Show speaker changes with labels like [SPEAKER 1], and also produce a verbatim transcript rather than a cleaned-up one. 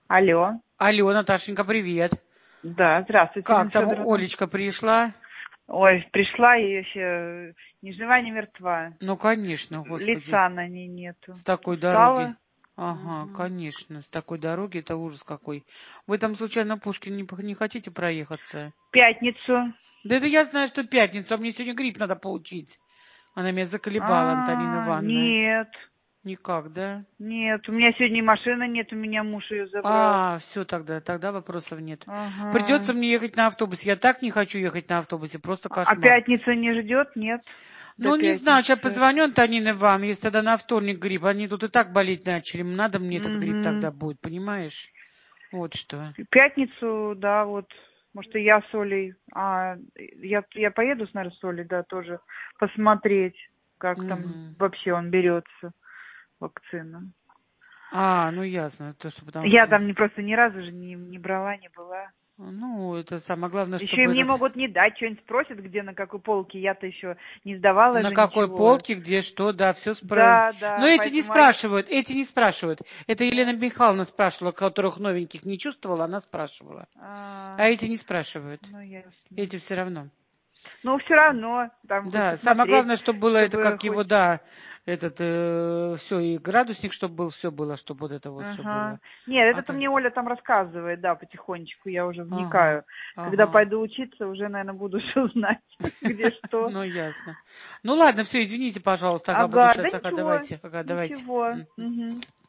[SPEAKER 1] Алло.
[SPEAKER 2] Алло, Наташенька, привет.
[SPEAKER 1] Да, здравствуйте, Нина
[SPEAKER 2] Как там
[SPEAKER 1] Федоровна.
[SPEAKER 2] Олечка пришла?
[SPEAKER 1] Ой, пришла и еще ни жива, ни мертва.
[SPEAKER 2] Ну, конечно, господи.
[SPEAKER 1] Лица на ней нету.
[SPEAKER 2] С такой дороги.
[SPEAKER 1] Устала.
[SPEAKER 2] Ага,
[SPEAKER 1] Мгм.
[SPEAKER 2] конечно, с такой дороги это ужас какой. Вы там случайно Пушкин не, п- не хотите проехаться?
[SPEAKER 1] В пятницу.
[SPEAKER 2] Да это я знаю, что пятница, а мне сегодня грипп надо получить. Она меня заколебала, Антонина
[SPEAKER 1] А,
[SPEAKER 2] Ивановна.
[SPEAKER 1] нет.
[SPEAKER 2] Никак, да?
[SPEAKER 1] Нет, у меня сегодня и машины нет, у меня муж ее забрал.
[SPEAKER 2] А, все тогда, тогда вопросов нет. Придется
[SPEAKER 1] Ага.
[SPEAKER 2] мне ехать на автобусе. Я так не хочу ехать на автобусе, просто
[SPEAKER 1] А
[SPEAKER 2] кошмар.
[SPEAKER 1] пятница не ждет? Нет. До
[SPEAKER 2] Ну, не знаю, сейчас
[SPEAKER 1] пятницы.
[SPEAKER 2] позвоню Антонине Ивановне, если тогда на вторник грипп. Они тут и так болеть начали. Надо мне этот грипп
[SPEAKER 1] Угу.
[SPEAKER 2] тогда будет, понимаешь? Вот что.
[SPEAKER 1] В пятницу, да, вот. Может, и я с Олей. А, я, я поеду, наверное, с Олей, да, тоже посмотреть, как там
[SPEAKER 2] Мгм.
[SPEAKER 1] вообще он берется, вакцина.
[SPEAKER 2] А, ну ясно. То, что потому
[SPEAKER 1] Я
[SPEAKER 2] что...
[SPEAKER 1] там не, просто ни разу же не, не брала, не была.
[SPEAKER 2] Ну, это самое главное,
[SPEAKER 1] Еще и
[SPEAKER 2] чтобы
[SPEAKER 1] мне
[SPEAKER 2] этот...
[SPEAKER 1] могут не дать, что-нибудь спросят, где, на какой полке. Я-то еще не сдавала
[SPEAKER 2] На
[SPEAKER 1] же
[SPEAKER 2] какой
[SPEAKER 1] ничего.
[SPEAKER 2] полке, где что, да, все спро...
[SPEAKER 1] Да,
[SPEAKER 2] Но
[SPEAKER 1] да,
[SPEAKER 2] эти не
[SPEAKER 1] поэтому... а я-
[SPEAKER 2] спрашивают, эти не спрашивают. Это Елена
[SPEAKER 1] Да?
[SPEAKER 2] Михайловна спрашивала, которых новеньких не чувствовала, она спрашивала. А
[SPEAKER 1] А,
[SPEAKER 2] эти не спрашивают.
[SPEAKER 1] ну, ясно.
[SPEAKER 2] Эти все равно.
[SPEAKER 1] Ну, все равно, там хоть
[SPEAKER 2] Да, самое
[SPEAKER 1] посмотреть,
[SPEAKER 2] главное, чтобы было это,
[SPEAKER 1] чтобы
[SPEAKER 2] как
[SPEAKER 1] хоть...
[SPEAKER 2] его, да, этот, э, все, и градусник, чтобы был, все было, чтобы вот это вот все
[SPEAKER 1] Ага.
[SPEAKER 2] было.
[SPEAKER 1] Нет,
[SPEAKER 2] А
[SPEAKER 1] это
[SPEAKER 2] то,
[SPEAKER 1] мне Оля там рассказывает, да, потихонечку, я уже
[SPEAKER 2] ага,
[SPEAKER 1] вникаю. Когда
[SPEAKER 2] ага.
[SPEAKER 1] пойду учиться, уже, наверное, буду все знать, где что.
[SPEAKER 2] Ну, ясно. Ну, ладно, все, извините, пожалуйста, ага, буду
[SPEAKER 1] Ага, да
[SPEAKER 2] сейчас, ага,
[SPEAKER 1] ничего,
[SPEAKER 2] давайте, ага, давайте.
[SPEAKER 1] ничего.
[SPEAKER 2] М.
[SPEAKER 1] Мгм.